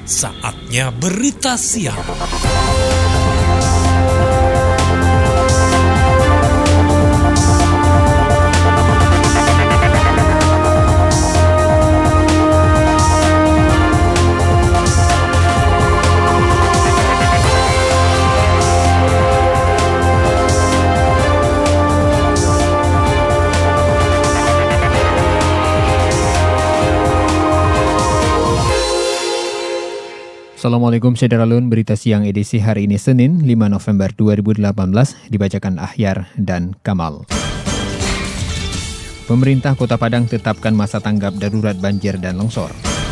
Saatnya berita siang. Assalamualaikum Syederalun, berita siang edisi hari ini Senin 5 November 2018 dibacakan Ahyar dan Kamal. Pemerintah Kota Padang tetapkan masa tanggap darurat banjir dan longsor.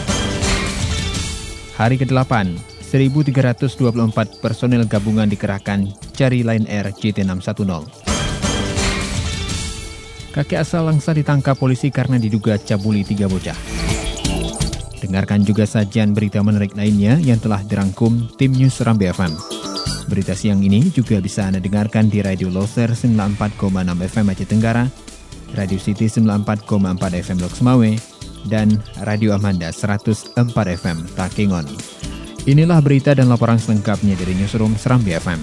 Hari ke-8, 1.324 personel gabungan dikerahkan cari Lion Air JT610. Kakek asal Langsa ditangkap polisi karena diduga cabuli 3 bocah. Dengarkan juga sajian berita menarik lainnya yang telah dirangkum tim News Serambi FM. Berita siang ini juga bisa Anda dengarkan di Radio Loser 94,6 FM Aceh Tenggara, Radio City 94,4 FM Lok Semawe, dan Radio Amanda 104 FM Takengon. Inilah berita dan laporan selengkapnya dari Newsroom Serambi FM.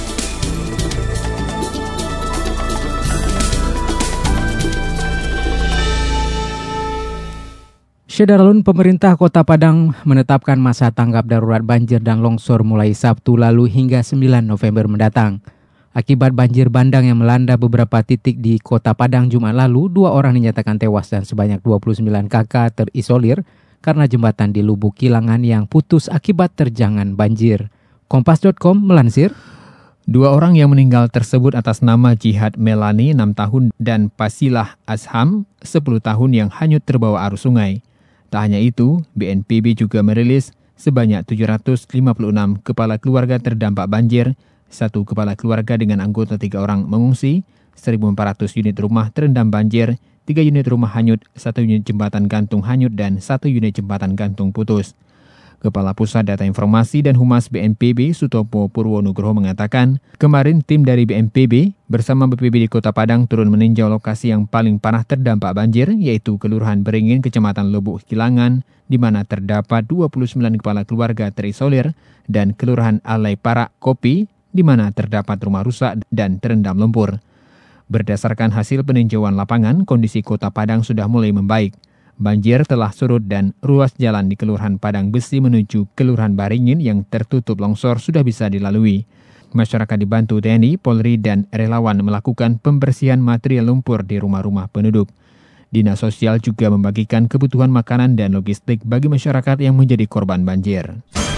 Syederalun, pemerintah Kota Padang menetapkan masa tanggap darurat banjir dan longsor mulai Sabtu lalu hingga 9 November mendatang. Akibat banjir bandang yang melanda beberapa titik di Kota Padang Jumat lalu, 2 orang dinyatakan tewas dan sebanyak 29 kakak terisolir karena jembatan di Lubuk Kilangan yang putus akibat terjangan banjir. Kompas.com melansir, 2 orang yang meninggal tersebut atas nama Jihad Melani 6 tahun dan Pasilah Asham 10 tahun yang hanyut terbawa arus sungai. Tak hanya itu, BNPB juga merilis sebanyak 756 kepala keluarga terdampak banjir, 1 kepala keluarga dengan anggota 3 orang mengungsi, 1.400 unit rumah terendam banjir, 3 unit rumah hanyut, 1 unit jembatan gantung hanyut, dan 1 unit jembatan gantung putus. Kepala Pusat Data Informasi dan Humas BNPB Sutopo Purwonugroho mengatakan, kemarin tim dari BNPB bersama BPBD Kota Padang turun meninjau lokasi yang paling parah terdampak banjir, yaitu Kelurahan Beringin, Kecamatan Lubuk Kilangan, di mana terdapat 29 kepala keluarga terisolir, dan Kelurahan Alai Parak Kopi, di mana terdapat rumah rusak dan terendam lumpur. Berdasarkan hasil peninjauan lapangan, kondisi Kota Padang sudah mulai membaik. Banjir telah surut dan ruas jalan di Kelurahan Padang Besi menuju Kelurahan Beringin yang tertutup longsor sudah bisa dilalui. Masyarakat dibantu TNI, Polri, dan relawan melakukan pembersihan material lumpur di rumah-rumah penduduk. Dinas Sosial juga membagikan kebutuhan makanan dan logistik bagi masyarakat yang menjadi korban banjir.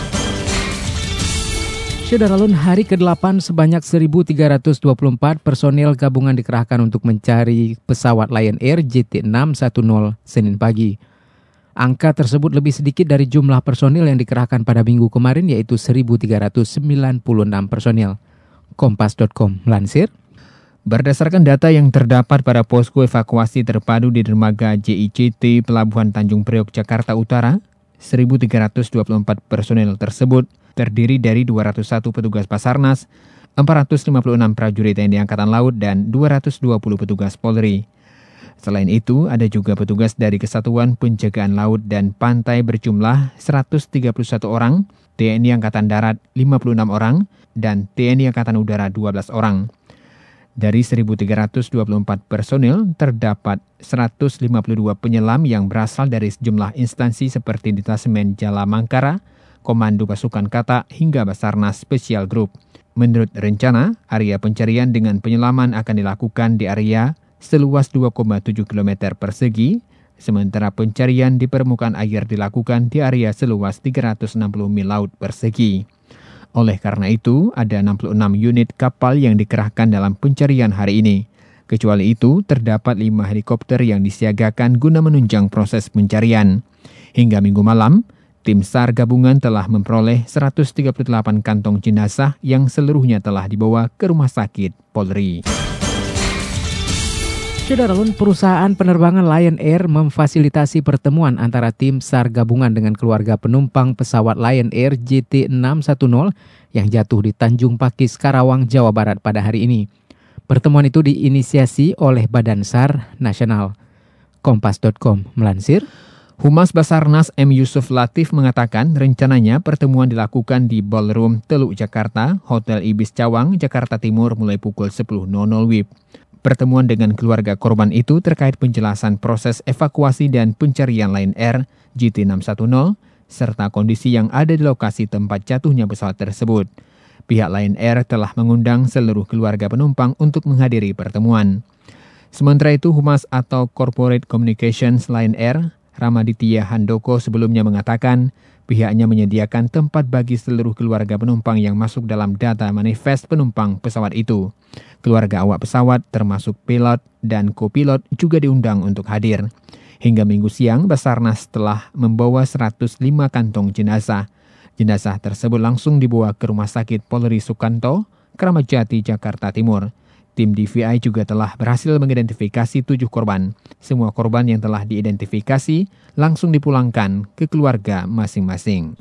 Syederalun, hari ke-8 sebanyak 1.324 personil gabungan dikerahkan untuk mencari pesawat Lion Air JT610 Senin pagi. Angka tersebut lebih sedikit dari jumlah personil yang dikerahkan pada minggu kemarin, yaitu 1.396 personil. Kompas.com melansir, berdasarkan data yang terdapat pada posko evakuasi terpadu di dermaga JICT Pelabuhan Tanjung Priok, Jakarta Utara, 1.324 personil tersebut terdiri dari 201 petugas Basarnas, 456 prajurit TNI Angkatan Laut, dan 220 petugas Polri. Selain itu, ada juga petugas dari Kesatuan Penjagaan Laut dan Pantai berjumlah 131 orang, TNI Angkatan Darat 56 orang, dan TNI Angkatan Udara 12 orang. Dari 1.324 personil, terdapat 152 penyelam yang berasal dari sejumlah instansi seperti Detasemen Jala Mangkara, Komando Pasukan Kata, hingga Basarnas Special Group. Menurut rencana, area pencarian dengan penyelaman akan dilakukan di area seluas 2,7 km persegi, sementara pencarian di permukaan air dilakukan di area seluas 360 mil laut persegi. Oleh karena itu, ada 66 unit kapal yang dikerahkan dalam pencarian hari ini. Kecuali itu, terdapat 5 helikopter yang disiagakan guna menunjang proses pencarian. Hingga minggu malam, tim SAR gabungan telah memperoleh 138 kantong jenazah yang seluruhnya telah dibawa ke rumah sakit Polri. Syederalun, perusahaan penerbangan Lion Air memfasilitasi pertemuan antara tim SAR gabungan dengan keluarga penumpang pesawat Lion Air JT610 yang jatuh di Tanjung Pakis, Karawang, Jawa Barat pada hari ini. Pertemuan itu diinisiasi oleh Badan SAR Nasional. Kompas.com melansir, Humas Basarnas M. Yusuf Latif mengatakan rencananya pertemuan dilakukan di Ballroom Teluk Jakarta, Hotel Ibis Cawang, Jakarta Timur mulai pukul 10.00 WIB. Pertemuan dengan keluarga korban itu terkait penjelasan proses evakuasi dan pencarian Lion Air JT610 serta kondisi yang ada di lokasi tempat jatuhnya pesawat tersebut. Pihak Lion Air telah mengundang seluruh keluarga penumpang untuk menghadiri pertemuan. Sementara itu, Humas atau Corporate Communications Lion Air, Ramaditya Handoko sebelumnya mengatakan pihaknya menyediakan tempat bagi seluruh keluarga penumpang yang masuk dalam data manifest penumpang pesawat itu. Keluarga awak pesawat termasuk pilot dan kopilot juga diundang untuk hadir. Hingga Minggu siang, Basarnas telah membawa 105 kantong jenazah. Jenazah tersebut langsung dibawa ke Rumah Sakit Polri Sukanto, Kramat Jati, Jakarta Timur. Tim DVI juga telah berhasil mengidentifikasi 7 korban. Semua korban yang telah diidentifikasi langsung dipulangkan ke keluarga masing-masing.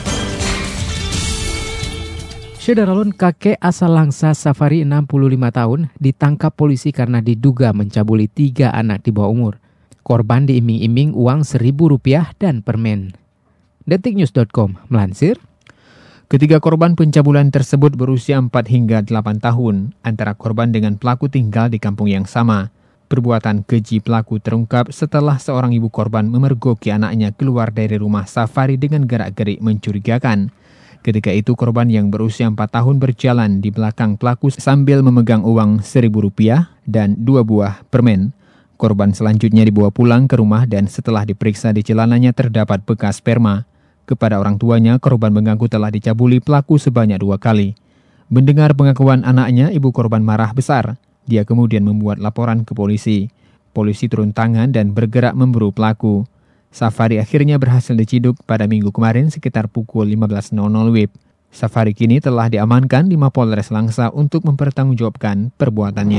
Syederalun kakek asal Langsa Safari 65 tahun ditangkap polisi karena diduga mencabuli 3 anak di bawah umur. Korban diiming-iming uang Rp1.000 dan permen. Detiknews.com melansir, ketiga korban pencabulan tersebut berusia 4 hingga 8 tahun. Antara korban dengan pelaku tinggal di kampung yang sama. Perbuatan keji pelaku terungkap setelah seorang ibu korban memergoki anaknya keluar dari rumah Safari dengan gerak-gerik mencurigakan. Ketika itu korban yang berusia 4 tahun berjalan di belakang pelaku sambil memegang uang Rp1.000 dan 2 buah permen. Korban selanjutnya dibawa pulang ke rumah dan setelah diperiksa di celananya terdapat bekas sperma. Kepada orang tuanya, korban mengaku telah dicabuli pelaku sebanyak 2 kali. Mendengar pengakuan anaknya, ibu korban marah besar. Dia kemudian membuat laporan ke polisi. Polisi turun tangan dan bergerak memburu pelaku. Safari akhirnya berhasil diciduk pada Minggu kemarin sekitar pukul 15.00 WIB. Safari kini telah diamankan di Mapolres Langsa untuk mempertanggungjawabkan perbuatannya.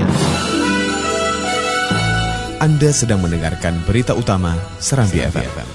Anda sedang mendengarkan berita utama Serambi FM.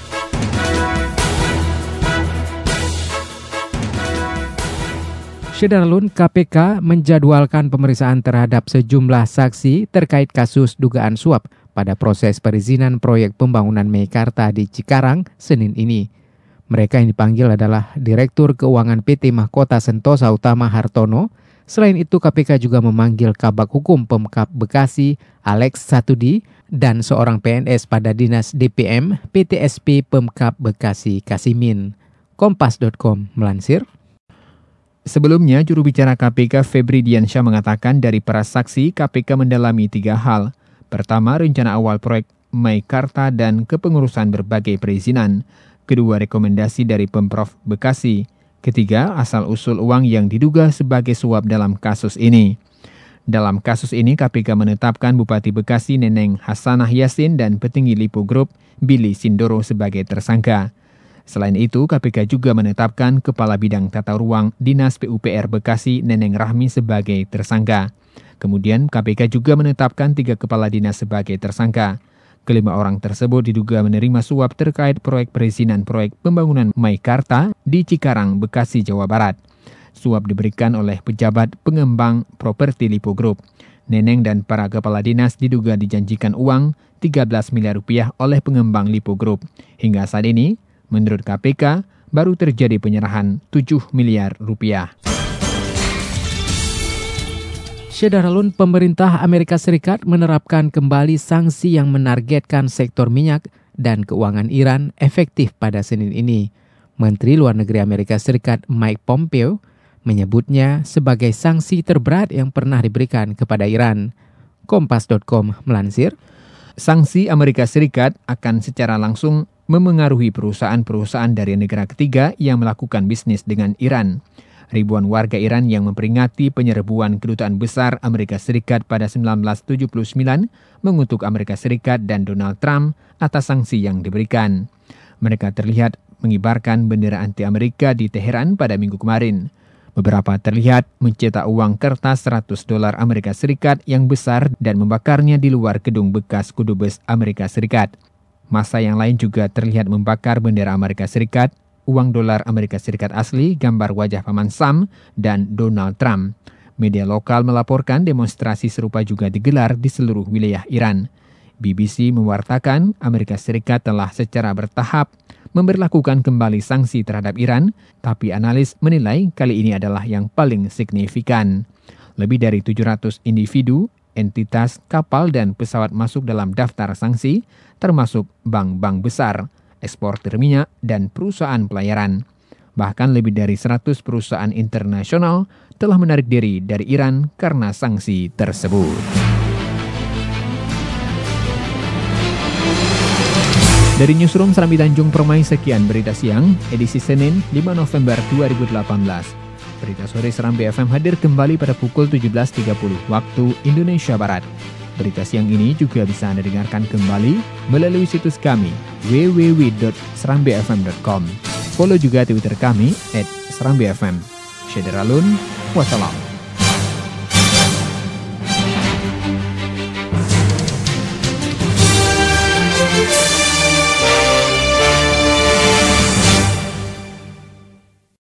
Syederalun, KPK menjadwalkan pemeriksaan terhadap sejumlah saksi terkait kasus dugaan suap pada proses perizinan proyek pembangunan Meikarta di Cikarang Senin ini. Mereka yang dipanggil adalah Direktur Keuangan PT Mahkota Sentosa Utama Hartono. Selain itu, KPK juga memanggil Kabag Hukum Pemkab Bekasi Alex Satudi dan seorang PNS pada Dinas DPM PTSP Pemkab Bekasi Kasimin. Kompas.com melansir, sebelumnya, juru bicara KPK Febri Diansyah mengatakan dari para saksi, KPK mendalami 3 hal. Pertama, rencana awal proyek Meikarta dan kepengurusan berbagai perizinan. Kedua, rekomendasi dari Pemprov Bekasi. Ketiga, asal-usul uang yang diduga sebagai suap dalam kasus ini. Dalam kasus ini, KPK menetapkan Bupati Bekasi Neneng Hasanah Yasin dan petinggi Lipo Group Billy Sindoro sebagai tersangka. Selain itu, KPK juga menetapkan Kepala Bidang Tata Ruang Dinas PUPR Bekasi Neneng Rahmi sebagai tersangka. Kemudian KPK juga menetapkan 3 kepala dinas sebagai tersangka. Kelima orang tersebut diduga menerima suap terkait proyek perizinan proyek pembangunan Meikarta di Cikarang, Bekasi, Jawa Barat. Suap diberikan oleh pejabat pengembang properti Lipo Group. Neneng dan para kepala dinas diduga dijanjikan uang 13 miliar rupiah oleh pengembang Lipo Group. Hingga saat ini, menurut KPK, baru terjadi penyerahan 7 miliar rupiah. Syederalun, pemerintah Amerika Serikat menerapkan kembali sanksi yang menargetkan sektor minyak dan keuangan Iran efektif pada Senin ini. Menteri Luar Negeri Amerika Serikat Mike Pompeo menyebutnya sebagai sanksi terberat yang pernah diberikan kepada Iran. Kompas.com melansir, sanksi Amerika Serikat akan secara langsung memengaruhi perusahaan-perusahaan dari negara ketiga yang melakukan bisnis dengan Iran. Ribuan warga Iran yang memperingati penyerbuan kedutaan besar Amerika Serikat pada 1979 mengutuk Amerika Serikat dan Donald Trump atas sanksi yang diberikan. Mereka terlihat mengibarkan bendera anti-Amerika di Teheran pada Minggu kemarin. Beberapa terlihat mencetak uang kertas $100 Amerika Serikat yang besar dan membakarnya di luar gedung bekas Kedubes Amerika Serikat. Massa yang lain juga terlihat membakar bendera Amerika Serikat, uang dolar Amerika Serikat asli, gambar wajah Paman Sam, dan Donald Trump. Media lokal melaporkan demonstrasi serupa juga digelar di seluruh wilayah Iran. BBC mewartakan Amerika Serikat telah secara bertahap memberlakukan kembali sanksi terhadap Iran, tapi analis menilai kali ini adalah yang paling signifikan. Lebih dari 700 individu, entitas, kapal, dan pesawat masuk dalam daftar sanksi, termasuk bank-bank besar, eksportir minyak, dan perusahaan pelayaran. Bahkan lebih dari 100 perusahaan internasional telah menarik diri dari Iran karena sanksi tersebut. Dari Newsroom Serambi Tanjung Permai, sekian berita siang, edisi Senin 5 November 2018. Berita sore Serambi FM hadir kembali pada pukul 17.30 waktu Indonesia Barat. Berita siang ini juga bisa Anda dengarkan kembali melalui situs kami www.serambifm.com. Follow juga Twitter kami @serambifm. Syederalun, wassalam.